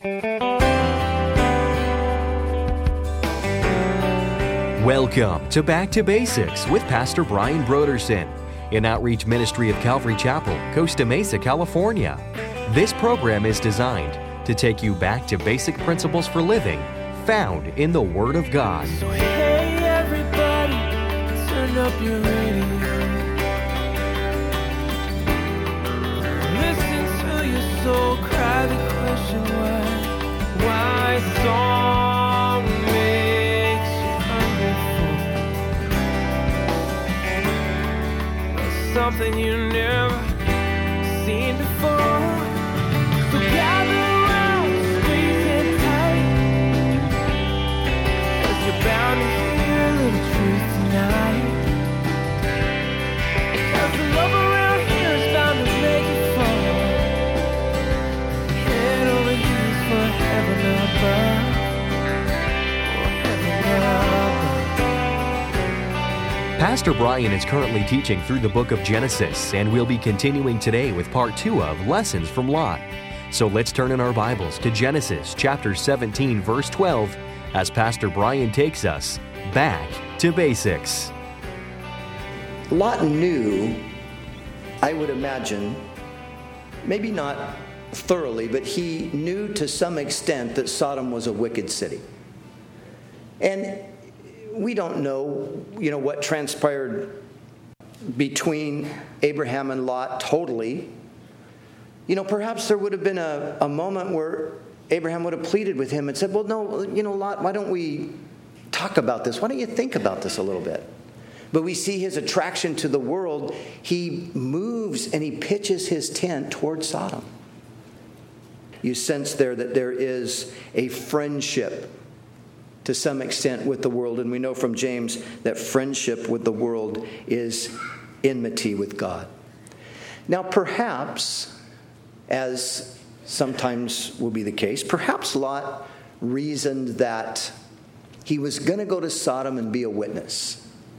Welcome to Back to Basics with Pastor Brian Brodersen, an outreach ministry of Calvary Chapel, Costa Mesa, California. This program is designed to take you back to basic principles for living found in the Word of God. So hey everybody, turn up your radio. Listen to your soul cry the question why song makes you hungry for something you never seen before. So gather around, squeeze it tight, 'cause you're bound to hear a little truth tonight. 'Cause the love around here is bound to make you fall. Head over heels for heaven above. Oh, heaven above. Pastor Brian is currently teaching through the book of Genesis, and we'll be continuing today with part 2 of Lessons from Lot. So let's turn in our Bibles to Genesis chapter 17, verse 12, as Pastor Brian takes us back to basics. Lot knew, I would imagine, maybe not thoroughly, but he knew to some extent that Sodom was a wicked city. And we don't know, what transpired between Abraham and Lot totally. Perhaps there would have been a moment where Abraham would have pleaded with him and said, well, no, Lot, why don't we talk about this? Why don't you think about this a little bit? But we see his attraction to the world. He moves and he pitches his tent towards Sodom. You sense there that there is a friendship to some extent with the world. And we know from James that friendship with the world is enmity with God. Now, perhaps, as sometimes will be the case, perhaps Lot reasoned that he was going to go to Sodom and be a witness.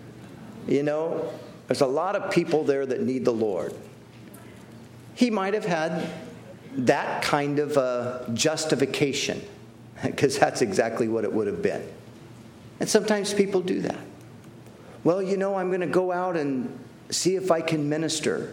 There's a lot of people there that need the Lord. He might have had that kind of a justification, because that's exactly what it would have been. And sometimes people do that. Well, I'm going to go out and see if I can minister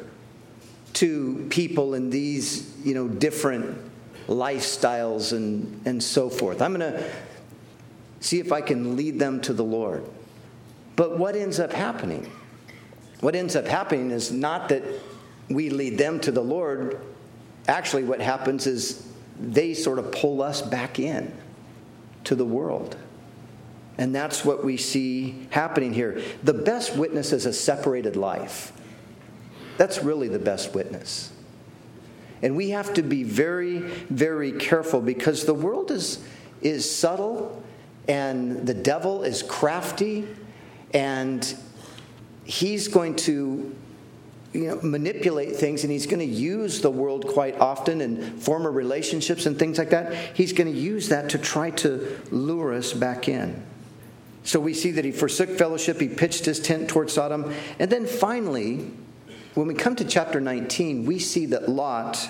to people in these, different lifestyles and so forth. I'm going to see if I can lead them to the Lord. But what ends up happening? What ends up happening is not that we lead them to the Lord. Actually, what happens is they sort of pull us back in to the world. And that's what we see happening here. The best witness is a separated life. That's really the best witness. And we have to be very, very careful, because the world is subtle and the devil is crafty, and he's going to manipulate things, and he's going to use the world quite often in former relationships and things like that. He's going to use that to try to lure us back in. So we see that he forsook fellowship, he pitched his tent toward Sodom, and then finally, when we come to chapter 19, we see that Lot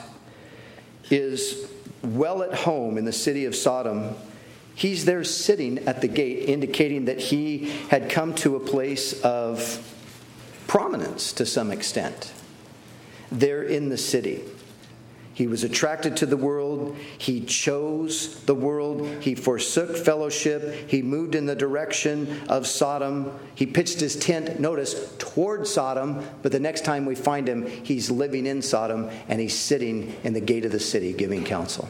is well at home in the city of Sodom. He's there sitting at the gate, indicating that he had come to a place of prominence to some extent there in the city. He was attracted to the world. He chose the world. He forsook fellowship. He moved in the direction of Sodom. He pitched his tent, notice, toward Sodom. But the next time we find him, he's living in Sodom, and he's sitting in the gate of the city giving counsel.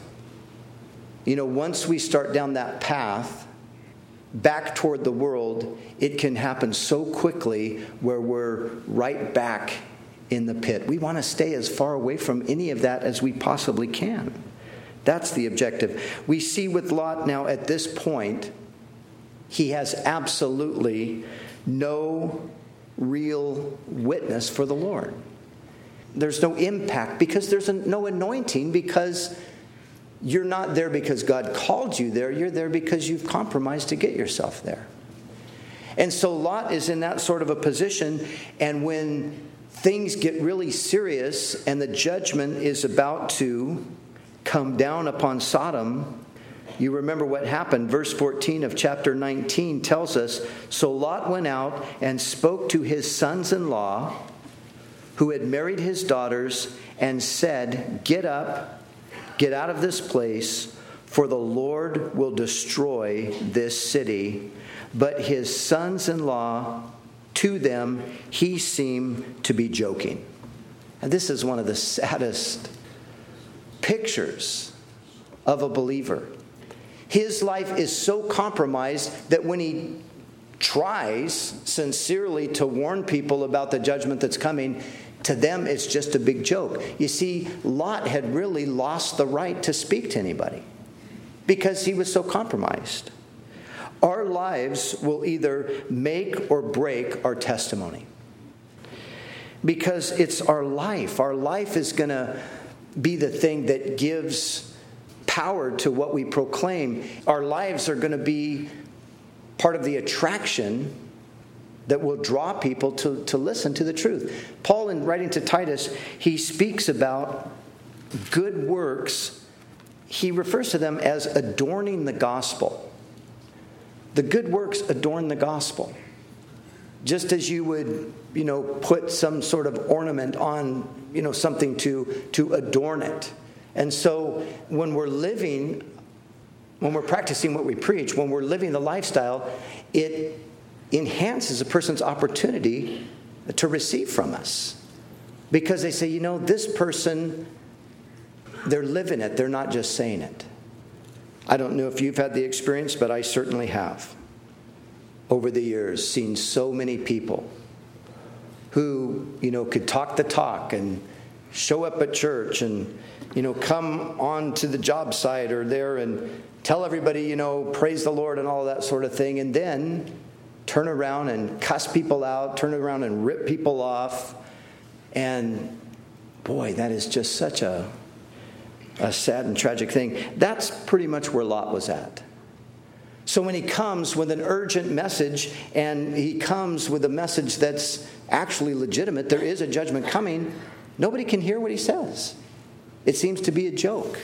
Once we start down that path back toward the world, it can happen so quickly where we're right back in the pit. We want to stay as far away from any of that as we possibly can. That's the objective. We see with Lot now at this point, he has absolutely no real witness for the Lord. There's no impact because there's no anointing, because you're not there because God called you there. You're there because you've compromised to get yourself there. And so Lot is in that sort of a position, and when things get really serious and the judgment is about to come down upon Sodom, you remember what happened. Verse 14 of chapter 19 tells us, "So Lot went out and spoke to his sons-in-law who had married his daughters and said, 'Get up, get out of this place, for the Lord will destroy this city.' But his sons-in-law, to them, he seemed to be joking." And this is one of the saddest pictures of a believer. His life is so compromised that when he tries sincerely to warn people about the judgment that's coming, to them it's just a big joke. You see, Lot had really lost the right to speak to anybody because he was so compromised. Our lives will either make or break our testimony, because it's our life. Our life is going to be the thing that gives power to what we proclaim. Our lives are going to be part of the attraction that will draw people to listen to the truth. Paul, in writing to Titus, he speaks about good works. He refers to them as adorning the gospel. The good works adorn the gospel. Just as you would, put some sort of ornament on, something to adorn it. And so when we're practicing what we preach, when we're living the lifestyle, it enhances a person's opportunity to receive from us. Because they say, this person, they're living it, they're not just saying it. I don't know if you've had the experience, but I certainly have. Over the years, seen so many people who, could talk the talk and show up at church and, come on to the job site or there and tell everybody, praise the Lord and all that sort of thing, and then turn around and cuss people out, turn around and rip people off. And boy, that is just such a sad and tragic thing. That's pretty much where Lot was at. So when he comes with an urgent message, and he comes with a message that's actually legitimate, there is a judgment coming, nobody can hear what he says. It seems to be a joke.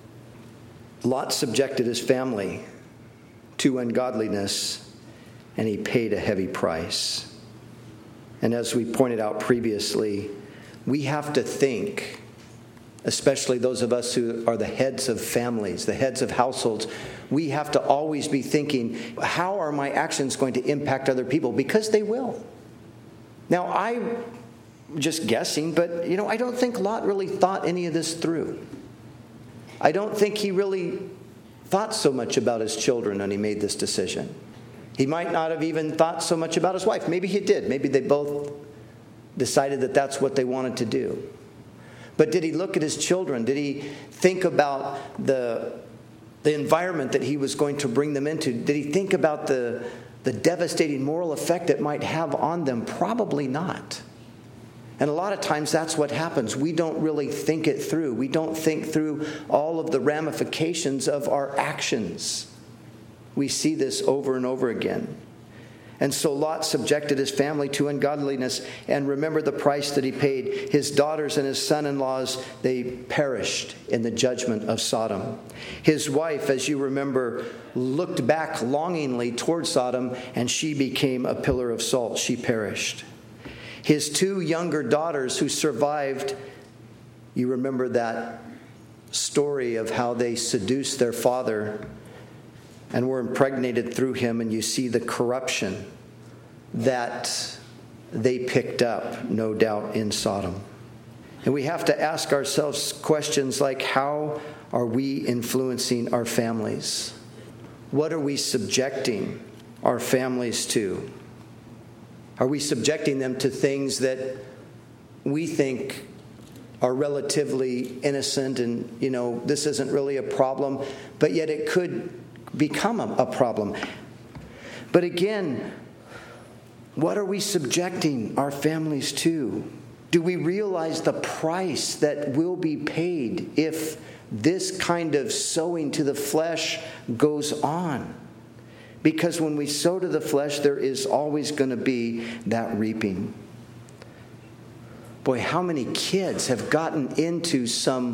Lot subjected his family to ungodliness, and he paid a heavy price. And as we pointed out previously, we have to think, especially those of us who are the heads of families, the heads of households, we have to always be thinking, how are my actions going to impact other people? Because they will. Now, I'm just guessing, but, I don't think Lot really thought any of this through. I don't think he really thought so much about his children when he made this decision. He might not have even thought so much about his wife. Maybe he did. Maybe they both decided that that's what they wanted to do. But did he look at his children? Did he think about the environment that he was going to bring them into? Did he think about the devastating moral effect it might have on them? Probably not. And a lot of times that's what happens. We don't really think it through. We don't think through all of the ramifications of our actions. We see this over and over again. And so Lot subjected his family to ungodliness, and remember the price that he paid. His daughters and his son-in-laws, they perished in the judgment of Sodom. His wife, as you remember, looked back longingly toward Sodom, and she became a pillar of salt. She perished. His two younger daughters who survived, you remember that story of how they seduced their father and were impregnated through him, and you see the corruption that they picked up, no doubt, in Sodom. And we have to ask ourselves questions like, how are we influencing our families? What are we subjecting our families to? Are we subjecting them to things that we think are relatively innocent and, this isn't really a problem, but yet it could become a problem? But again, what are we subjecting our families to? Do we realize the price that will be paid if this kind of sowing to the flesh goes on? Because when we sow to the flesh, there is always going to be that reaping. Boy, how many kids have gotten into some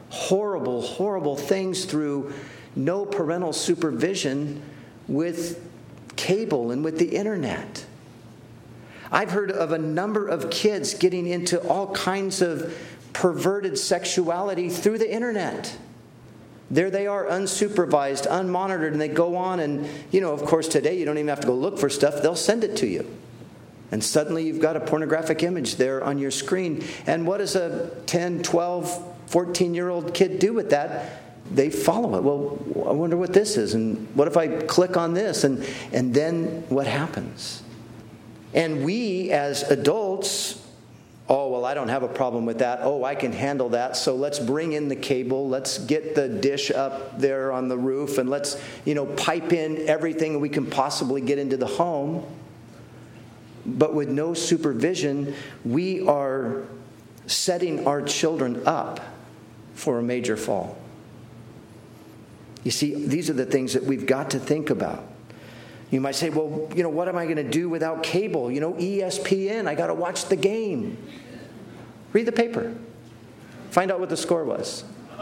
horrible, horrible things through no parental supervision with cable and with the internet. I've heard of a number of kids getting into all kinds of perverted sexuality through the internet. There they are, unsupervised, unmonitored, and they go on and, of course today you don't even have to go look for stuff. They'll send it to you. And suddenly you've got a pornographic image there on your screen. And what does a 10, 12, 14-year-old kid do with that? They follow it. Well, I wonder what this is. And what if I click on this? And then what happens? And we as adults, oh, well, I don't have a problem with that. Oh, I can handle that. So let's bring in the cable. Let's get the dish up there on the roof. And let's, pipe in everything we can possibly get into the home. But with no supervision, we are setting our children up for a major fall. You see, these are the things that we've got to think about. You might say, well, what am I going to do without cable? ESPN, I got to watch the game. Read the paper. Find out what the score was.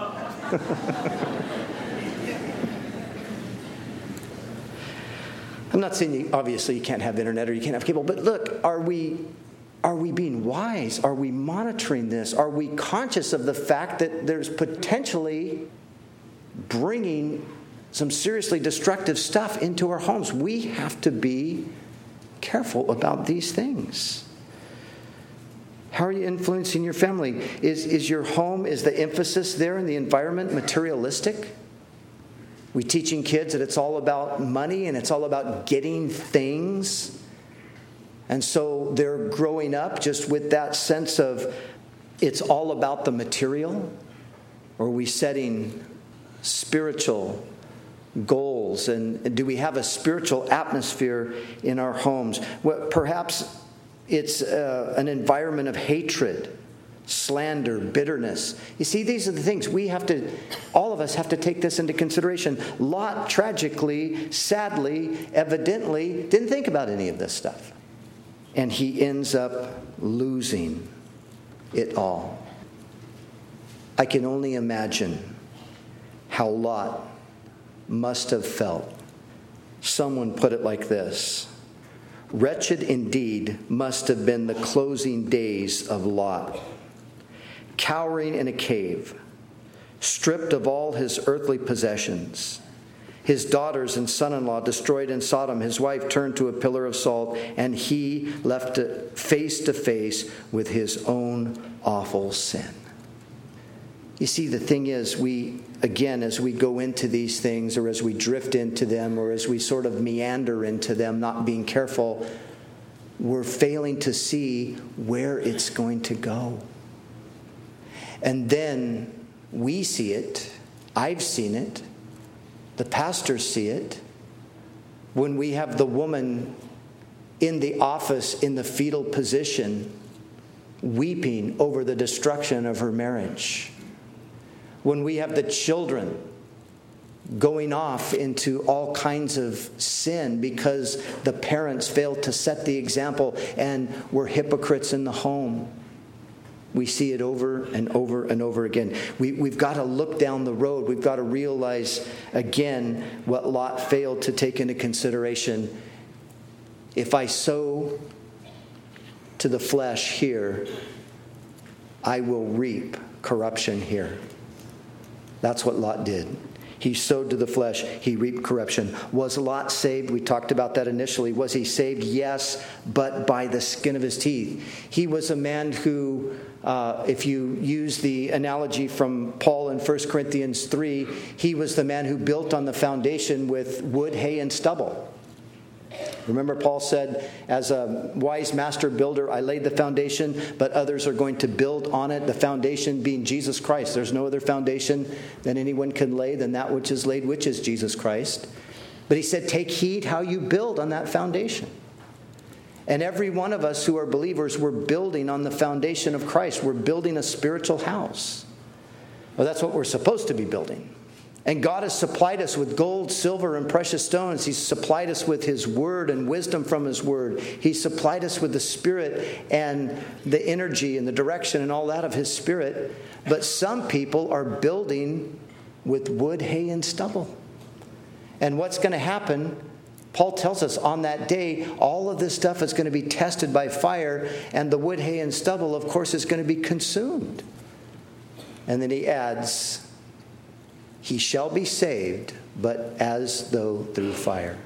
I'm not saying obviously you can't have internet or you can't have cable, but look, are we being wise? Are we monitoring this? Are we conscious of the fact that there's potentially bringing some seriously destructive stuff into our homes? We have to be careful about these things. How are you influencing your family? Is your home, is the emphasis there in the environment materialistic? We teaching kids that it's all about money and it's all about getting things. And so they're growing up just with that sense of it's all about the material? Or are we setting spiritual goals? And do we have a spiritual atmosphere in our homes? Well, perhaps it's an environment of hatred, slander, bitterness. You see, these are the things all of us have to take this into consideration. Lot tragically, sadly, evidently didn't think about any of this stuff. And he ends up losing it all. I can only imagine how Lot must have felt. Someone put it like this: wretched indeed must have been the closing days of Lot, cowering in a cave, stripped of all his earthly possessions, his daughters and son-in-law destroyed in Sodom, his wife turned to a pillar of salt, and he left face to face with his own awful sin. You see, the thing is, as we go into these things, or as we drift into them, or as we sort of meander into them, not being careful, we're failing to see where it's going to go. And then we see it. I've seen it. The pastors see it. When we have the woman in the office in the fetal position, weeping over the destruction of her marriage. When we have the children going off into all kinds of sin because the parents failed to set the example and were hypocrites in the home. We see it over and over and over again. We've got to look down the road. We've got to realize again what Lot failed to take into consideration. If I sow to the flesh here, I will reap corruption here. That's what Lot did. He sowed to the flesh. He reaped corruption. Was Lot saved? We talked about that initially. Was he saved? Yes, but by the skin of his teeth. He was a man who, if you use the analogy from Paul in 1 Corinthians 3, he was the man who built on the foundation with wood, hay, and stubble. Remember, Paul said, as a wise master builder, I laid the foundation, but others are going to build on it, the foundation being Jesus Christ. There's no other foundation that anyone can lay than that which is laid, which is Jesus Christ. But he said, take heed how you build on that foundation. And every one of us who are believers, we're building on the foundation of Christ. We're building a spiritual house. Well, that's what we're supposed to be building. And God has supplied us with gold, silver, and precious stones. He's supplied us with His Word and wisdom from His Word. He's supplied us with the Spirit and the energy and the direction and all that of His Spirit. But some people are building with wood, hay, and stubble. And what's going to happen, Paul tells us on that day, all of this stuff is going to be tested by fire, and the wood, hay, and stubble, of course, is going to be consumed. And then he adds, he shall be saved, but as though through fire.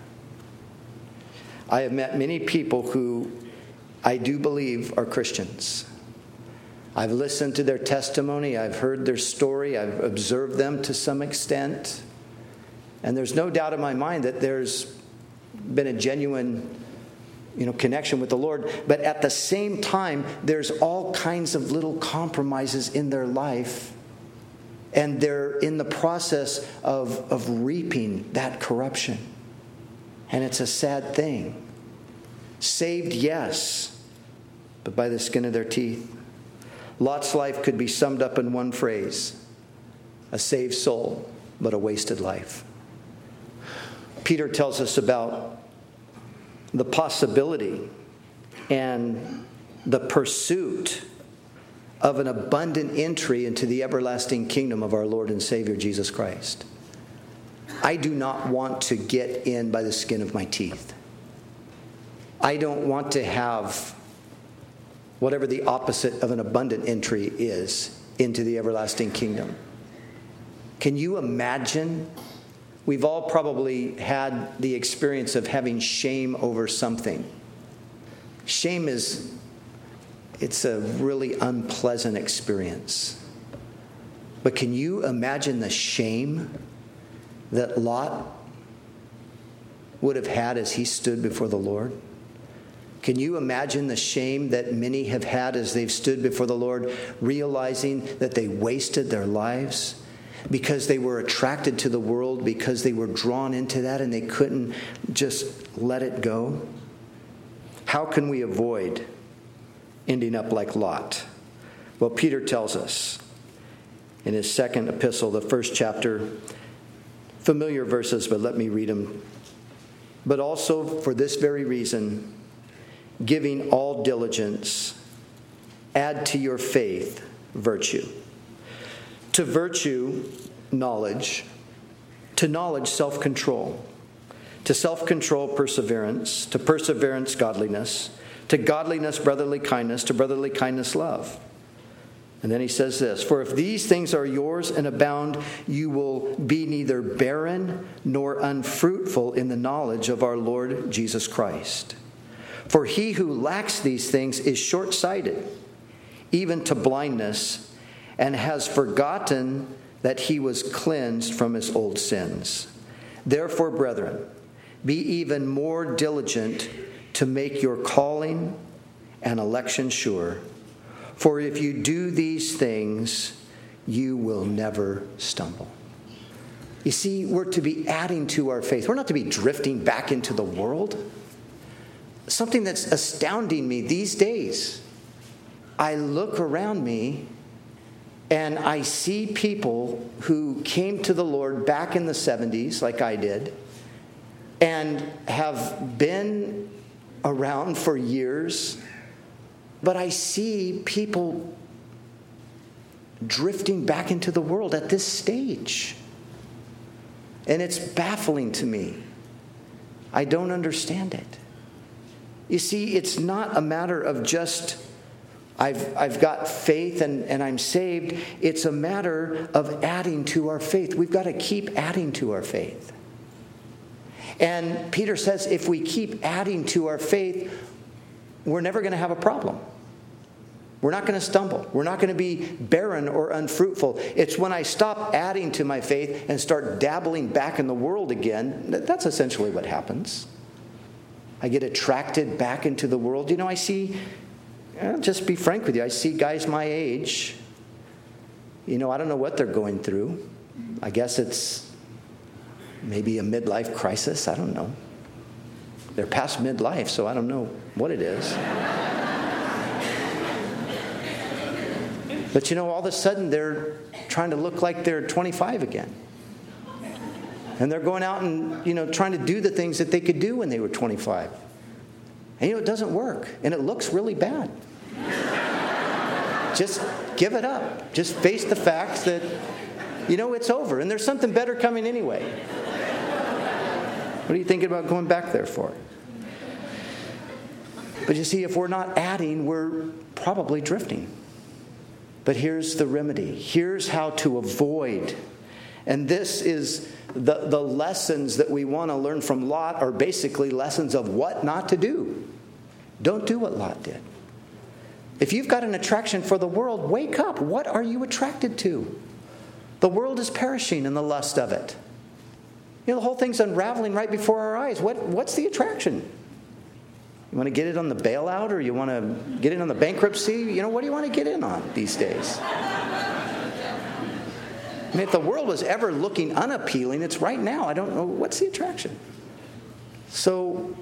I have met many people who I do believe are Christians. I've listened to their testimony. I've heard their story. I've observed them to some extent. And there's no doubt in my mind that there's been a genuine, connection with the Lord. But at the same time, there's all kinds of little compromises in their life. And they're in the process of reaping that corruption. And it's a sad thing. Saved, yes, but by the skin of their teeth. Lot's life could be summed up in one phrase: a saved soul, but a wasted life. Peter tells us about the possibility and the pursuit of an abundant entry into the everlasting kingdom of our Lord and Savior Jesus Christ. I do not want to get in by the skin of my teeth. I don't want to have whatever the opposite of an abundant entry is into the everlasting kingdom. Can you imagine? We've all probably had the experience of having shame over something. Shame it's a really unpleasant experience. But can you imagine the shame that Lot would have had as he stood before the Lord? Can you imagine the shame that many have had as they've stood before the Lord, realizing that they wasted their lives because they were attracted to the world, because they were drawn into that and they couldn't just let it go? How can we avoid ending up like Lot? Well, Peter tells us in his second epistle, the first chapter, familiar verses, but let me read them. But also for this very reason, giving all diligence, add to your faith virtue. To virtue, knowledge. To knowledge, self-control. To self-control, perseverance. To perseverance, godliness. To godliness, brotherly kindness. To brotherly kindness, love. And then he says this: for if these things are yours and abound, you will be neither barren nor unfruitful in the knowledge of our Lord Jesus Christ. For he who lacks these things is short-sighted, even to blindness, and has forgotten that he was cleansed from his old sins. Therefore, brethren, be even more diligent to make your calling and election sure. For if you do these things, you will never stumble. You see, we're to be adding to our faith. We're not to be drifting back into the world. Something that's astounding me these days, I look around me and I see people who came to the Lord back in the 70s, like I did, and have been around for years, but I see people drifting back into the world at this stage. And it's baffling to me. I don't understand it. You see, it's not a matter of just, I've got faith and I'm saved. It's a matter of adding to our faith. We've got to keep adding to our faith. And Peter says if we keep adding to our faith, we're never going to have a problem. We're not going to stumble. We're not going to be barren or unfruitful. It's when I stop adding to my faith and start dabbling back in the world again, that's essentially what happens. I get attracted back into the world. I see, I'll just be frank with you, I see guys my age. I don't know what they're going through. I guess it's maybe a midlife crisis. I don't know. They're past midlife, so I don't know what it is. But all of a sudden they're trying to look like they're 25 again. And they're going out and, trying to do the things that they could do when they were 25. And, it doesn't work. And it looks really bad. Just give it up. Just face the facts that, it's over. And there's something better coming anyway. What are you thinking about going back there for? But you see, if we're not adding, we're probably drifting. But here's the remedy. Here's how to avoid. And this is the lessons that we want to learn from Lot are basically lessons of what not to do. Don't do what Lot did. If you've got an attraction for the world, wake up. What are you attracted to? The world is perishing in the lust of it. The whole thing's unraveling right before our eyes. What's the attraction? You want to get it on the bailout, or you want to get in on the bankruptcy? What do you want to get in on these days? If the world was ever looking unappealing, it's right now. I don't know. What's the attraction? So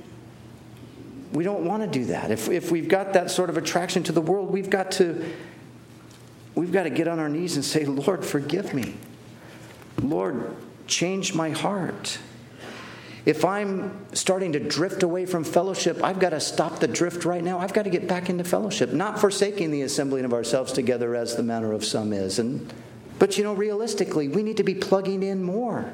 we don't want to do that. If we've got that sort of attraction to the world, we've got to get on our knees and say, Lord, forgive me. Lord, change my heart. If I'm starting to drift away from fellowship, I've got to stop the drift right now. I've got to get back into fellowship, not forsaking the assembling of ourselves together as the manner of some is. But realistically, we need to be plugging in more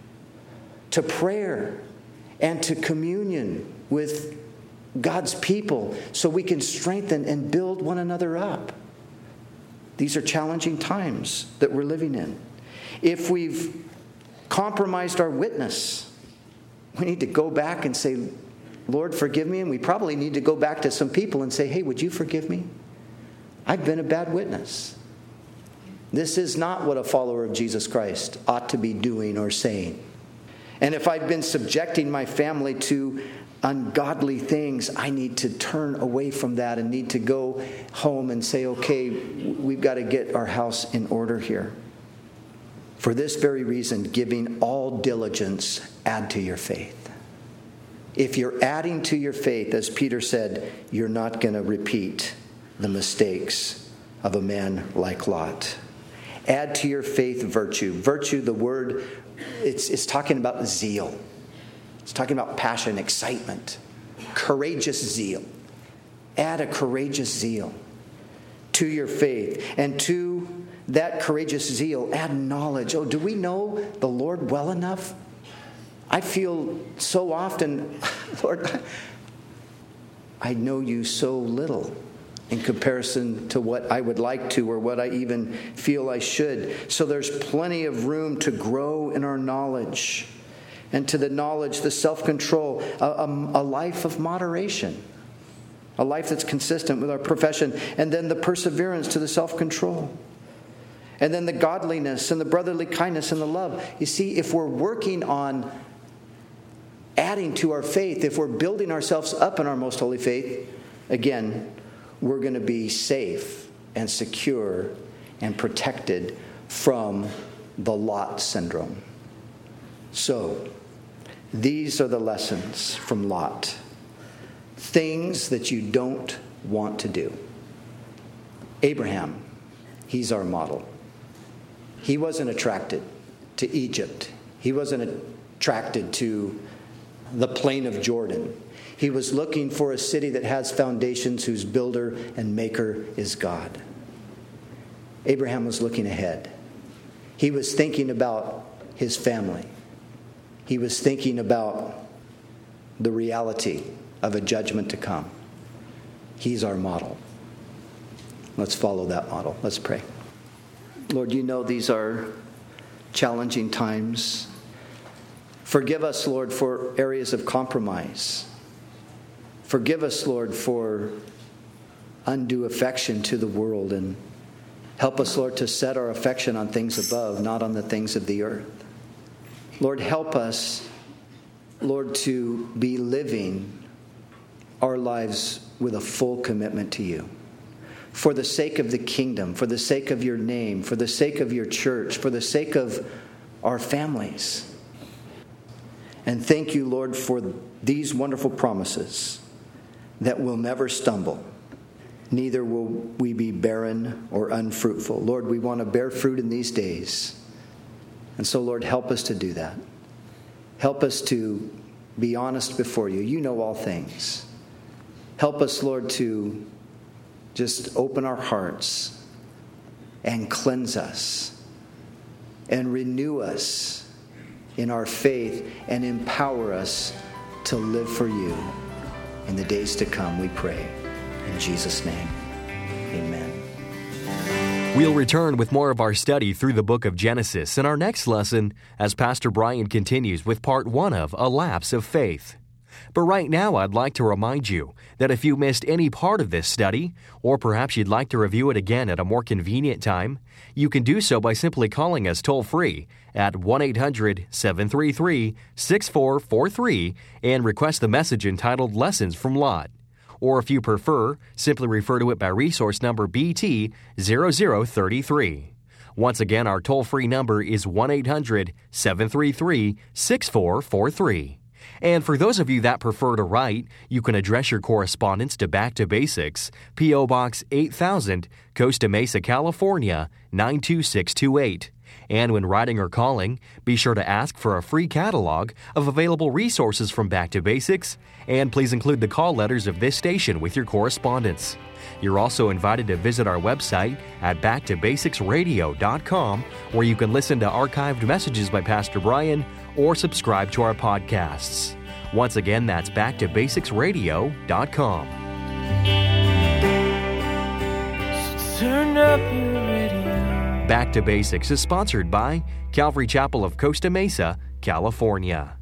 to prayer and to communion with God's people so we can strengthen and build one another up. These are challenging times that we're living in. If we've compromised our witness, we need to go back and say, Lord, forgive me. And we probably need to go back to some people and say, hey, would you forgive me? I've been a bad witness. This is not what a follower of Jesus Christ ought to be doing or saying. And if I've been subjecting my family to ungodly things, I need to turn away from that and need to go home and say, okay, we've got to get our house in order here. For this very reason, giving all diligence, add to your faith. If you're adding to your faith, as Peter said, you're not going to repeat the mistakes of a man like Lot. Add to your faith virtue. Virtue, the word, it's talking about zeal. It's talking about passion, excitement, courageous zeal. Add a courageous zeal to your faith. And to that courageous zeal, add knowledge. Oh, do we know the Lord well enough? I feel so often, Lord, I know you so little in comparison to what I would like to or what I even feel I should. So there's plenty of room to grow in our knowledge. And to the knowledge, the self-control, a life of moderation. A life that's consistent with our profession. And then the perseverance to the self-control. And then the godliness and the brotherly kindness and the love. You see, if we're working on adding to our faith, if we're building ourselves up in our most holy faith, again, we're going to be safe and secure and protected from the Lot syndrome. So, these are the lessons from Lot. Things that you don't want to do. Abraham, he's our model. He wasn't attracted to Egypt. He wasn't attracted to the plain of Jordan. He was looking for a city that has foundations, whose builder and maker is God. Abraham was looking ahead. He was thinking about his family. He was thinking about the reality of a judgment to come. He's our model. Let's follow that model. Let's pray. Lord, you know these are challenging times. Forgive us, Lord, for areas of compromise. Forgive us, Lord, for undue affection to the world. And help us, Lord, to set our affection on things above, not on the things of the earth. Lord, help us, Lord, to be living our lives with a full commitment to you. For the sake of the kingdom, for the sake of your name, for the sake of your church, for the sake of our families. And thank you, Lord, for these wonderful promises that we'll never stumble. Neither will we be barren or unfruitful. Lord, we want to bear fruit in these days. And so, Lord, help us to do that. Help us to be honest before you. You know all things. Help us, Lord, to just open our hearts and cleanse us and renew us in our faith and empower us to live for you in the days to come, we pray. In Jesus' name, amen. We'll return with more of our study through the book of Genesis in our next lesson as Pastor Brian continues with part 1 of A Lapse of Faith. But right now, I'd like to remind you that if you missed any part of this study, or perhaps you'd like to review it again at a more convenient time, you can do so by simply calling us toll-free at 1-800-733-6443 and request the message entitled Lessons from Lot. Or if you prefer, simply refer to it by resource number BT0033. Once again, our toll-free number is 1-800-733-6443. And for those of you that prefer to write, you can address your correspondence to Back to Basics, P.O. Box 8000, Costa Mesa, California, 92628. And when writing or calling, be sure to ask for a free catalog of available resources from Back to Basics, and please include the call letters of this station with your correspondence. You're also invited to visit our website at backtobasicsradio.com, where you can listen to archived messages by Pastor Brian or subscribe to our podcasts. Once again, that's backtobasicsradio.com. So turn up your radio. Back to Basics is sponsored by Calvary Chapel of Costa Mesa, California.